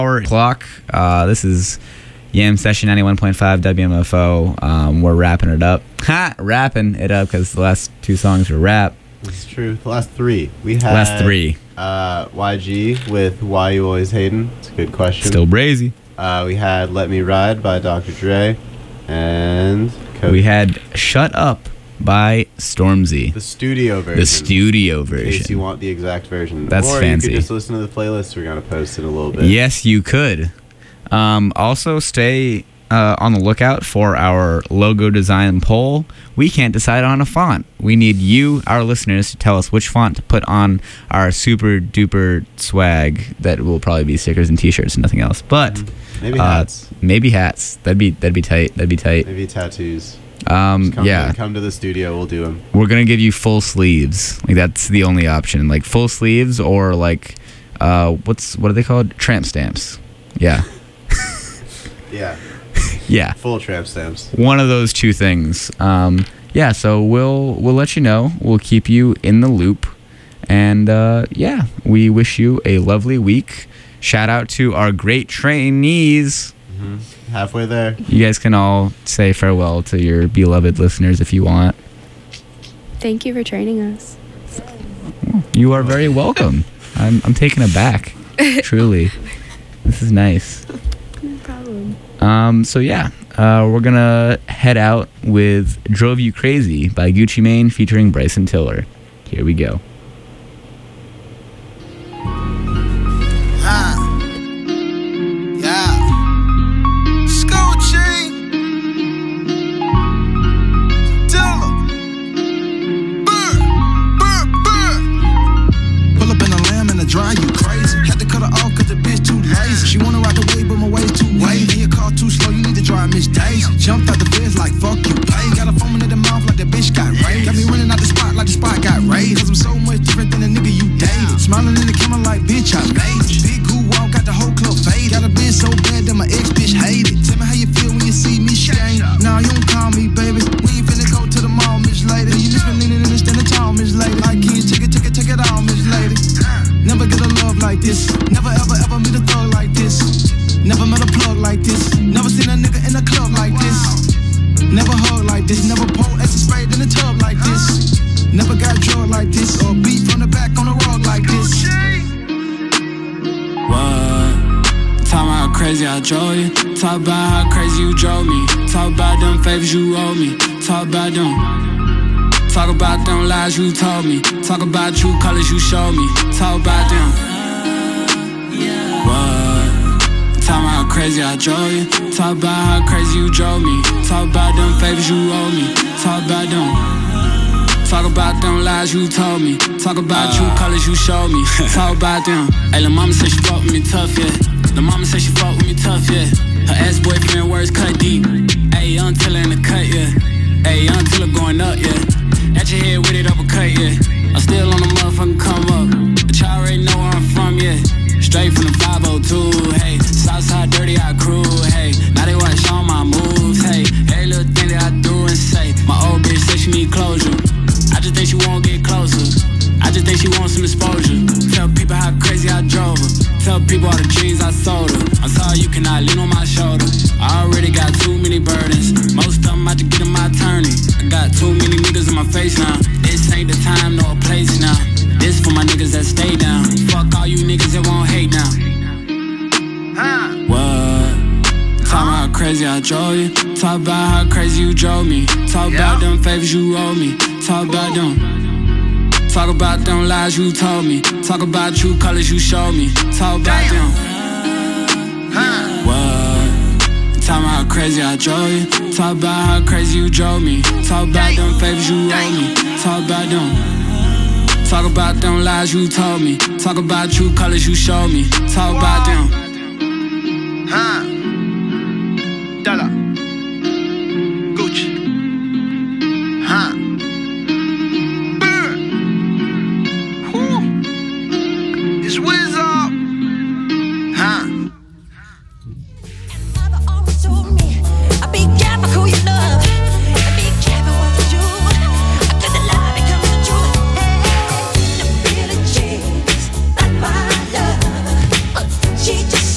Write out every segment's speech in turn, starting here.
hour clock. This is Yam Session 91.5 WMFO. We're wrapping it up. Wrapping it up because the last two songs were rap. It's true. The last three. We had YG with Why You Always Hatin'. It's a good question. Still brazy. We had Let Me Ride by Dr. Dre. And we had Shut Up by Stormzy. The studio version. The studio version. In case you want the exact version. That's or fancy. You could just listen to the playlist we're going to post in a little bit. Yes, you could. Also, stay on the lookout for our logo design poll. We can't decide on a font. We need you, our listeners, to tell us which font to put on our super duper swag that will probably be stickers and t-shirts and nothing else. But maybe hats. Maybe hats. That'd be tight. That'd be tight. Maybe tattoos. Come to the studio. We'll do them. We're gonna give you full sleeves. Like that's the only option. Like full sleeves or like what are they called? Tramp stamps. Yeah. Yeah. Yeah. Full tramp stamps. One of those two things. Yeah. So we'll let you know. We'll keep you in the loop. And yeah, we wish you a lovely week. Shout out to our great trainees. Mm-hmm. Halfway there. You guys can all say farewell to your beloved listeners if you want. Thank you for training us. You are very welcome. I'm taken aback. Truly. This is nice. No problem. So yeah, we're gonna head out with Drove You Crazy by Gucci Mane featuring Bryson Tiller. Here we go. Drive you crazy. Had to cut her off cause the bitch too lazy. She wanna ride the wave but my waist too wavy. Your car too slow, you need to drive Miss Daisy. Jumped out the fence like fuck you, pay. Got a foaming in the mouth like the bitch got raised. Got me running out the spot like the spot got raised. Cause I'm so much different than the nigga you dated. Smiling in the camera like bitch I made it. Big goo walk, got the whole club faded. Got a bitch so bad that my ex bitch hate it. Tell me how you feel when you see me shame. Nah, you don't call me baby. We ain't finna go to the mall, Miss Lady. You just been leaning in the stand tall, Miss Lady. Like kids, take it all, Miss Lady. Never get a love like this. Never ever meet a thug like this. Never met a plug like this. Never seen a nigga in a club like this. Never hug like this. Never pulled extra sprayed in the tub like this. Never got drugged like this. Or beat from the back on the rug like this. What? Talk about how crazy I drove you. Talk about how crazy you drove me. Talk about them favors you owe me. Talk about them. Talk about them lies you told me. Talk about true colors you showed me. Talk about them. What? Talk about how crazy I drove you. Talk about how crazy you drove me. Talk about them favors you owe me. Talk about them. Talk about them lies you told me. Talk about true colors you showed me. Talk about them. Hey, lil' mama said she fuck with me tough, yeah. Lil' mama said she fuck with me tough, yeah. Her ex-boyfriend words cut deep. Hey, young Tiller in the cut, yeah. Hey, young Tiller going up, yeah. At your head with it uppercut, yeah. I'm still on the motherfucking come up. But y'all already know where I'm from, yeah. Straight from the 502, hey. Southside dirty, I crew, hey. Now they watch all my moves, hey. Every little thing that I do and say. My old bitch say she need closure. I just think she won't get closer. I just think she wants some exposure. Tell people how crazy I drove her. Tell people all the dreams I sold her. I'm sorry you cannot lean on my shoulder. I already got too many burdens. Most of them about to get in my turning. I got too many niggas in my face now. This ain't the time nor place now. This for my niggas that stay down. Fuck all you niggas that won't hate now. What? Talk about how crazy I drove you. Talk about how crazy you drove me. Talk about them favors you owe me. Talk about them. Talk about them lies you told me. Talk about true colors you showed me. Talk about them. What? Talk about how crazy I drove you. Talk about how crazy you drove me. Talk about them favors you owe me. Talk about them. Talk about them lies you told me. Talk about true colors you showed me. Talk about them. Dollar. Gucci. It's Wiz up. Mother always told me, be careful who you love, and be careful what you do. I could the lie become the truth. Hey, the Billie Jean's not my love. She just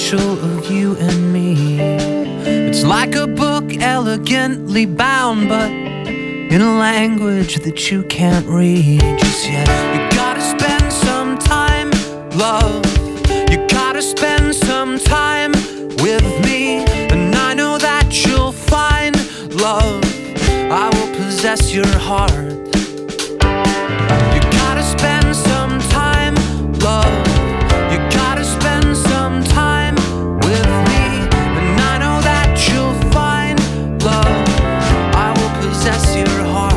special of you and me. It's like a book elegantly bound, but in a language that you can't read just yet. You gotta spend some time, love. You gotta spend some time with me, and I know that you'll find love. I will possess your heart. You gotta spend some time, love. You gotta spend some time with me, and I know that you'll find love. I will possess your heart.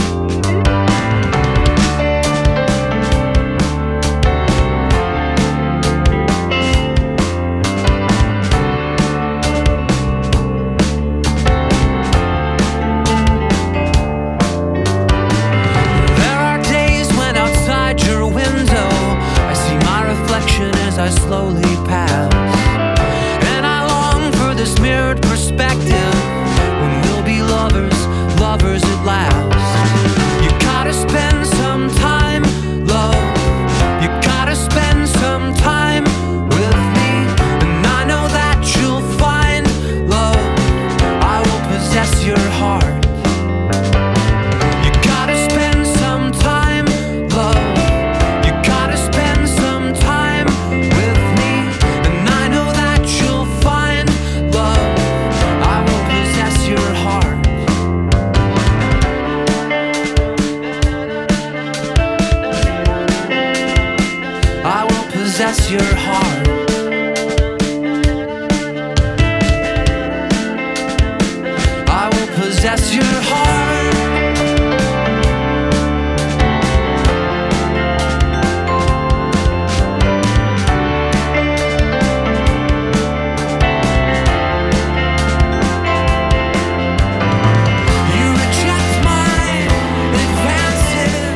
I slowly pass, and I long for this mirrored perspective when we'll be lovers, lovers at last. You gotta spend some time, love. You gotta spend some time with me, and I know that you'll find love. I will possess your heart. You gotta spend some time, love. You gotta spend some time with me, and I know that you'll find love. I will possess your heart. I will possess your heart. I will possess your heart. You reject my advances.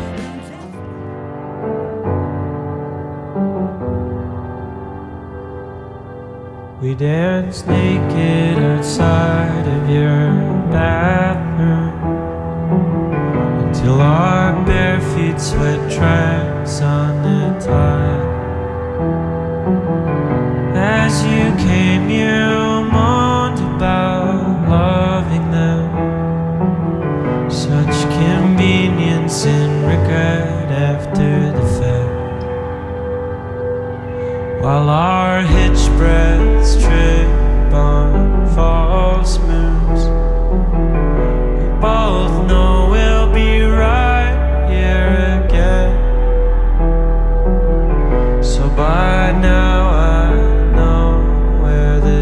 We danced naked outside of your bathroom until our bare feet sweat tracks on the tile. As you came, you moaned about loving them. Such convenience and regret after the fact. While our hitch breaths trip on false moons, we both know we'll be right here again. So by now I know where the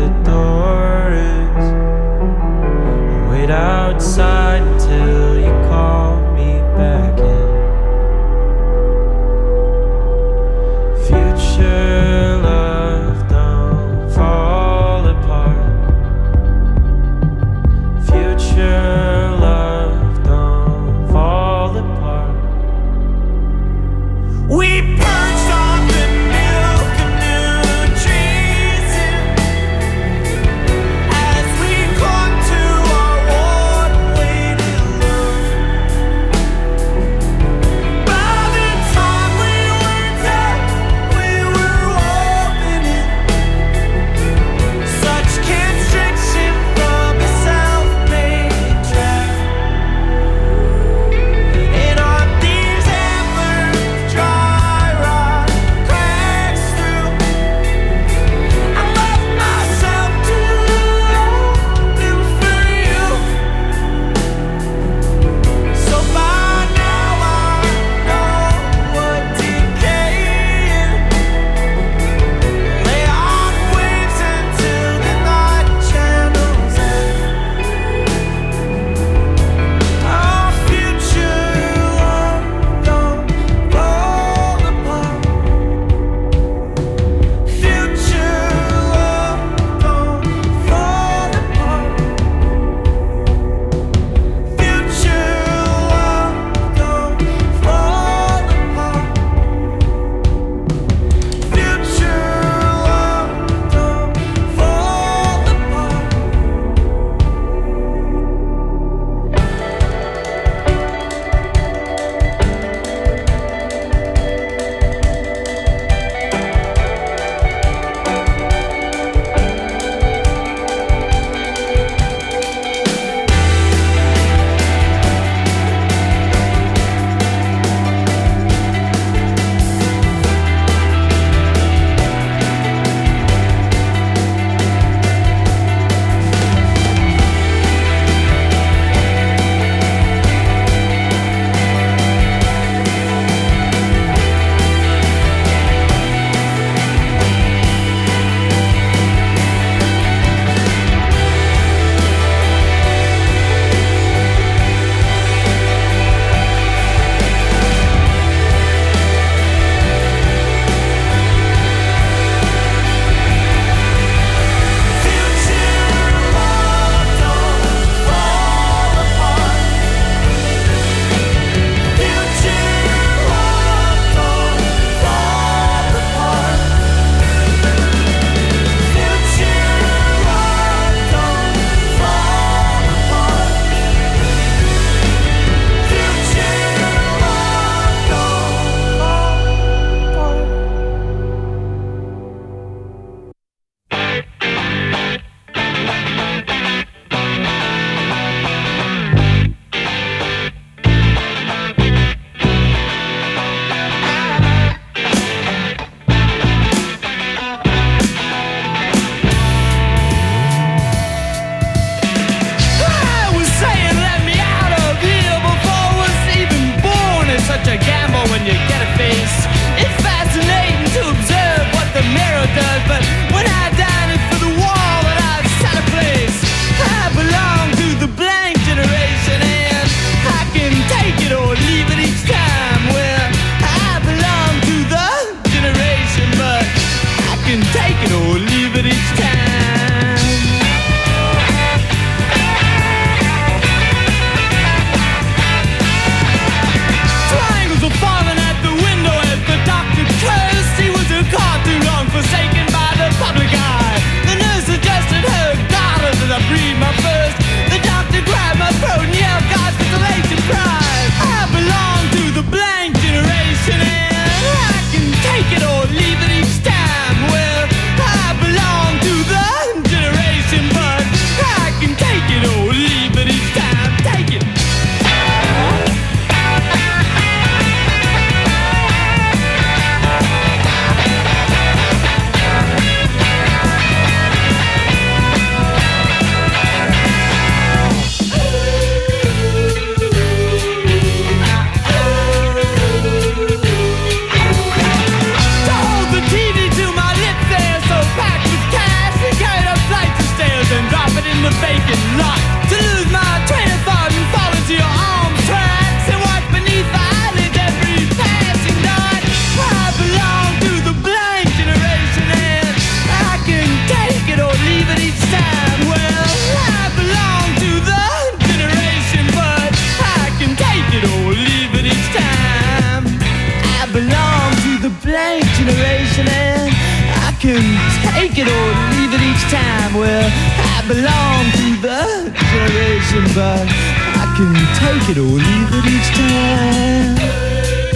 a vacant lot, to lose my train of thought and fall into your arms tracks and walk beneath the eyelid every passing night. I belong to the blank generation and I can take it or leave it each time. Well, I belong to the generation, but I can take it or leave it each time. I belong to the blank generation and I can take it or leave it each time. Well, I belong to the generation, but I can take it or leave it each time.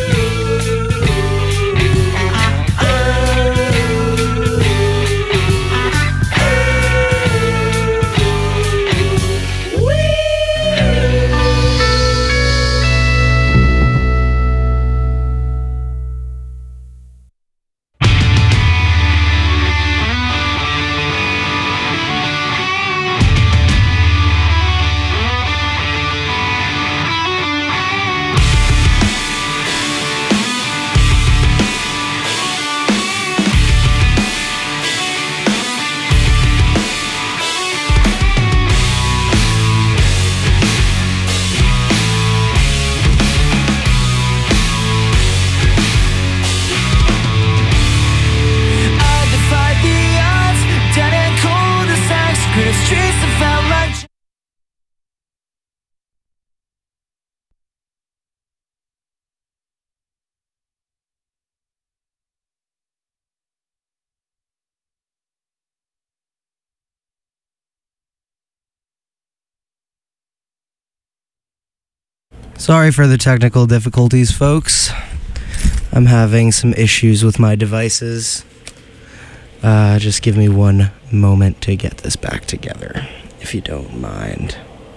Sorry for the technical difficulties, folks. I'm having some issues with my devices. Just give me one moment to get this back together, if you don't mind.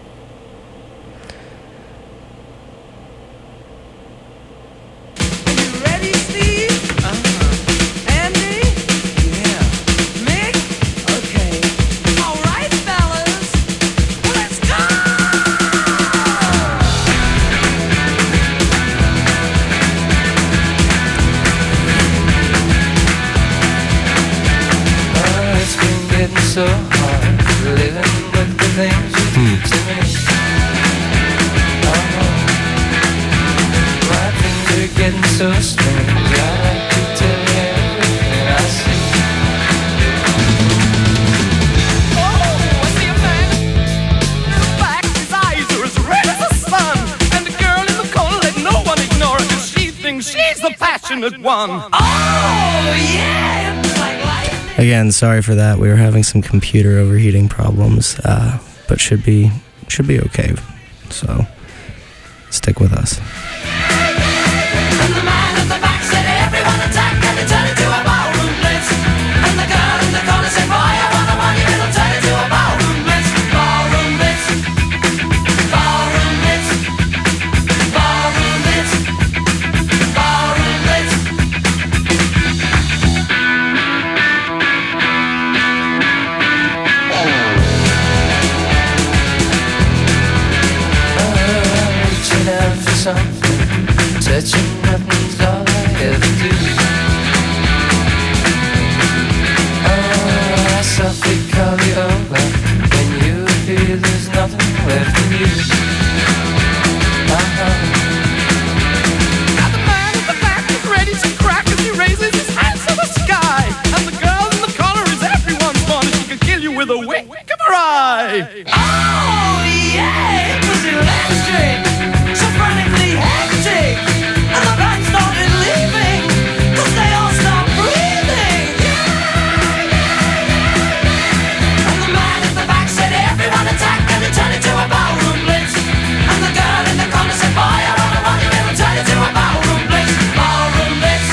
So hard living with the things you do to me. Oh, my things are getting so strange. I like to tell you everything I see. Oh, I see a man in the back. His eyes are as red as the sun, and the girl in the corner let no one ignore her, 'cause she thinks she's the passionate one. Oh yeah, it's like life. Again, sorry for that. We were having some computer overheating problems, but should be okay. So stick with us. And the man at the back said everyone attack, and it turned into a ballroom blitz. And the girl in the corner said, boy, I want the money, it'll turn into a ballroom blitz. Ballroom blitz. Ballroom blitz. Ballroom blitz. Ballroom blitz. Reaching out for something, touching nothing's all I ever do. Oh, I softly call you over, when you appear there's nothing left of you. Now the man at the back is ready to crack as he raises his hands to the sky. And the girl in the corner is everyone's fun, and she can kill you with a wink of her eye. Oh yeah, it was electric, so frantically hectic, and the band started leaving, 'cause they all stopped breathing. And the man at the back said everyone attack, and it turned into a ballroom blitz. And the girl in the corner said, boy, I don't know what you will turn into a ballroom blitz. Ballroom blitz.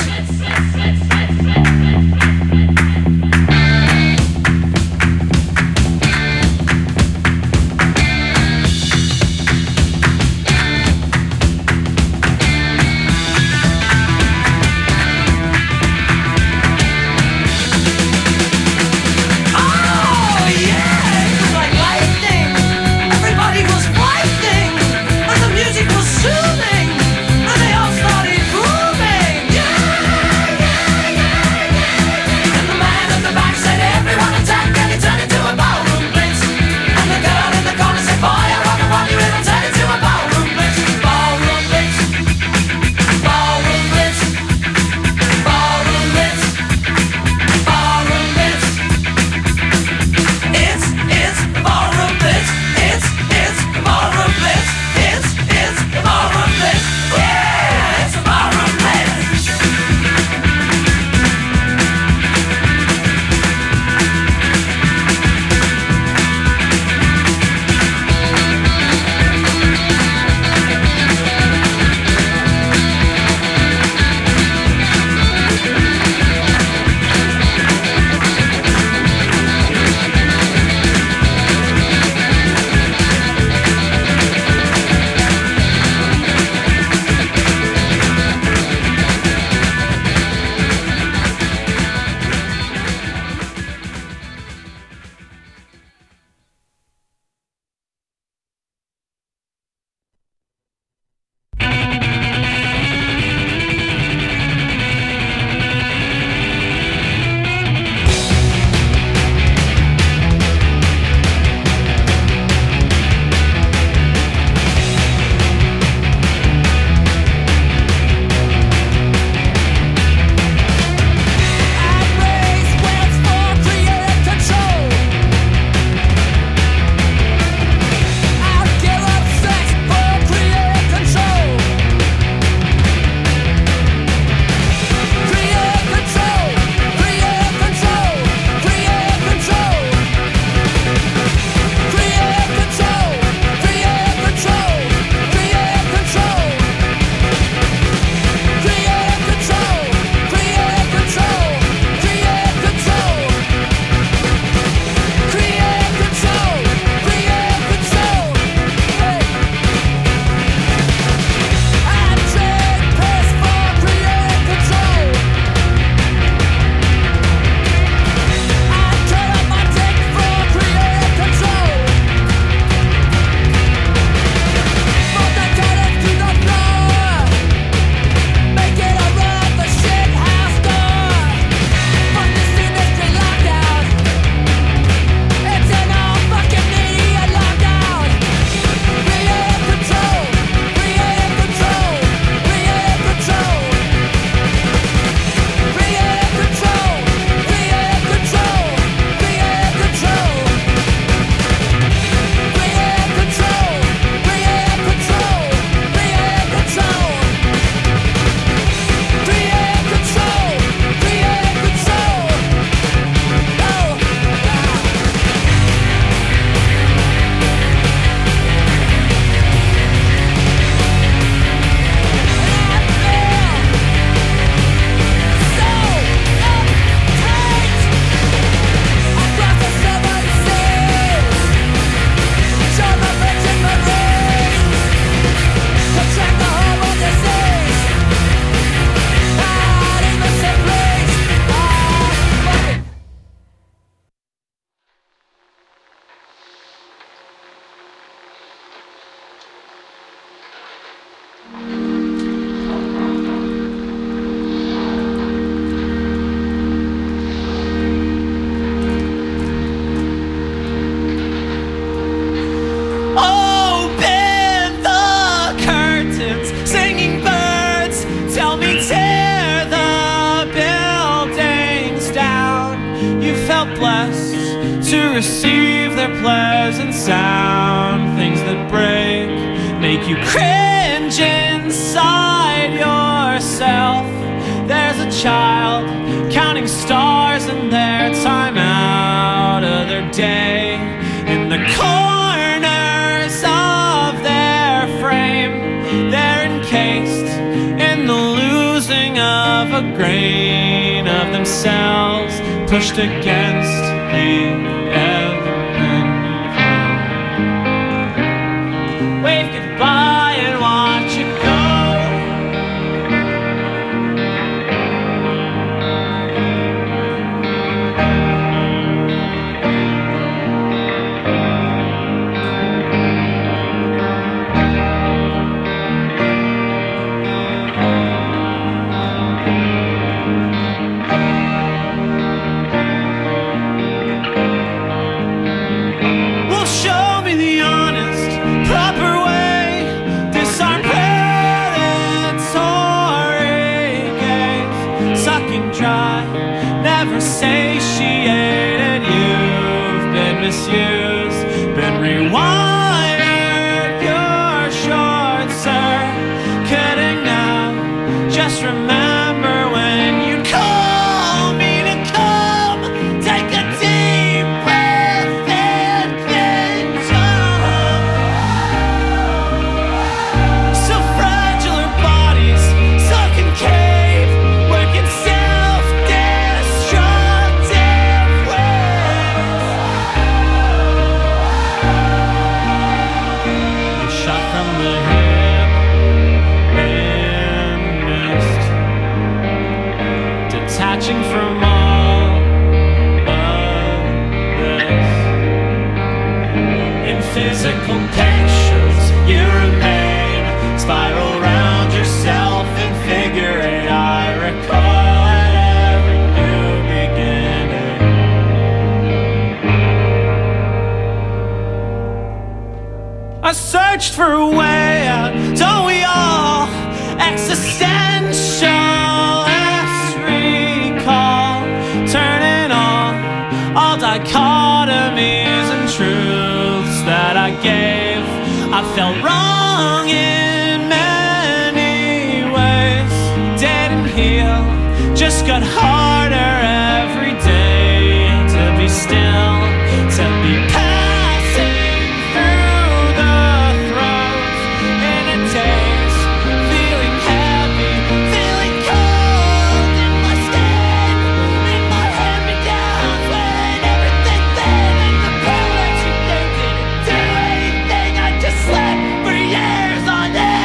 their pleasant sound. Things that break make you cringe inside yourself. There's a child counting stars in their time out of their day. In the corners of their frame, they're encased in the losing of a grain of themselves, pushed against the ebb and flow. Wave goodbye and watch it go. Satiated, you've been misused, been rewired. You're short circuiting now. Just remember when you call me to come, take a deep breath and then jump. So fragile our bodies, stuck in cave, working from all of this. In physical pictures you remain, spiral round yourself and figure it. I recoil at every new beginning. I searched for a way out, don't we all? Existential dichotomies and truths that I gave. I felt wrong in many ways. Didn't heal, just got harder every day. To be still, to be passing through the throes in a daze, feeling heavy, feeling cold in my skin, in my hand-me-downs. For years on end.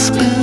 whisper